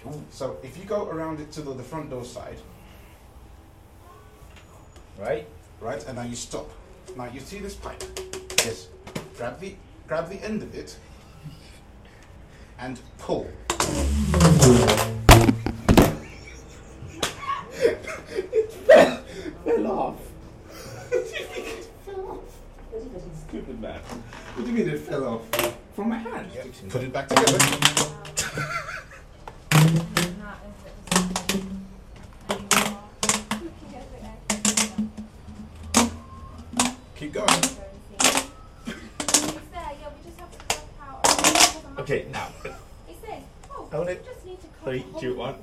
So if you go around it to the front door side, right, and now you stop. Now you see this pipe. Yes. Grab the end of it and pull. It fell off. Stupid man. What do you mean it fell off? From my hand? Yeah. Put it back together. Keep going. Okay, now. I want it. 3, 2, 1.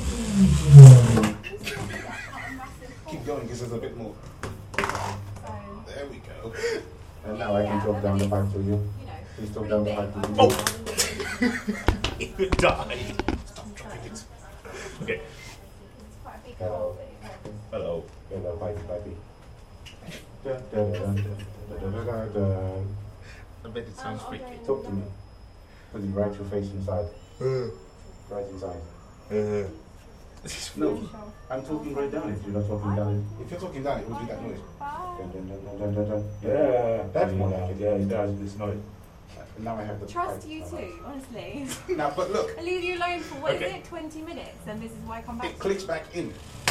Keep going because there's a bit more. There we go. And now I can talk down the pipe to you. Please talk down the pipe to you. Oh! It would die. Stop dropping it. Okay. Hello. Hello. Hello, pipey. Dun, dun, dun, dun, dun, dun, dun, dun. I bet it sounds freaky. Talk to me. Put it right your face inside. Right inside. No, I'm talking right down if you're not talking down. If you're talking down, it will do that noise. Dun, dun, dun, dun, dun, dun. Yeah, that's more like it. Yeah, it does this noise. And now I have the Trust pipe. you too, honestly. Now, but look, I leave you alone for what is Okay. it, 20 minutes, and this is why I come back. it clicks back in.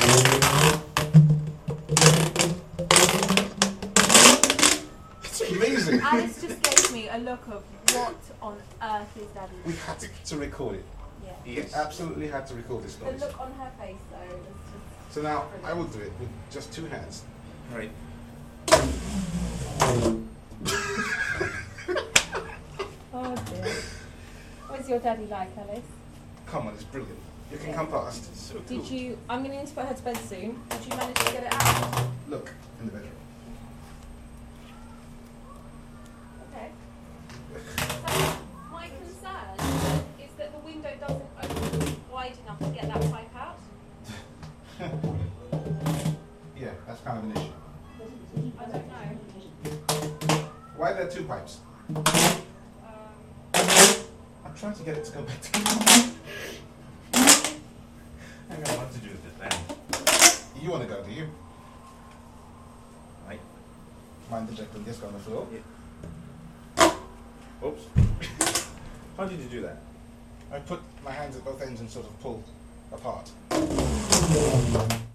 It's amazing. Alice just gave me a look of what on earth is Daddy. We had to record it. Yeah. We absolutely had to record this The noise. look on her face, though, is just. So now I will do it with just 2 hands. Right. Oh dear. What's your daddy like, Alice? Come on, it's brilliant. You can come past. So cool. Did you? I'm going to need to put her to bed soon. Did you manage to get it out? Look in the bedroom. Okay. So my concern is that the window doesn't open wide enough to get that pipe out. Yeah, that's kind of an issue. I don't know. Why are there 2 pipes? Um, I'm trying to get it to go back together. I don't know what to do with this man. You want to go, do you? Right. Mind the jack and disc on the floor. Oops. How did you do that? I put my hands at both ends and sort of pull apart.